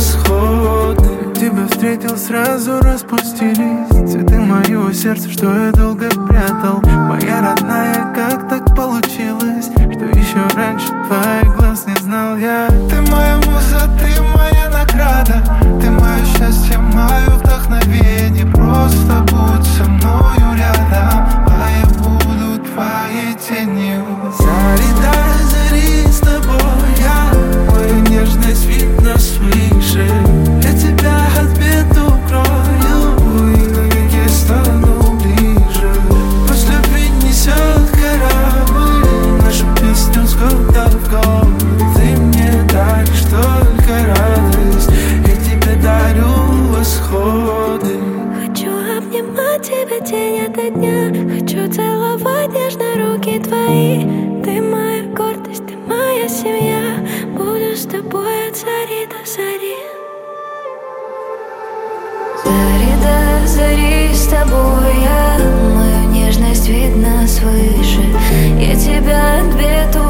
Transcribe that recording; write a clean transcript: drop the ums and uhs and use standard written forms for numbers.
восходы. Тебя встретил, сразу распустились цветы моего сердца, что я долго прятал. Моя родная, как так получилось, что еще раньше твоих глаз не знал я. Ты моя муза, ты моя награда, ты мое счастье, мое вдохновение. Просто будь со мною рядом, а я буду твоей тенью. Зари до зари с тобой я, мою нежность видно свыше. Я тебя от бед укрою и навеки стану ближе. Пусть любви несет корабль нашу песню с года в год. Ты мне даришь только радость, я тебе дарю восходы. Хочу обнимать тебя день ото дня, хочу целовать нежно руки твои. Ты моя гордость, ты моя семья, буду с тобой от зари до зари. Зари до зари с тобой я, мою нежность видно свыше. Я тебя от бед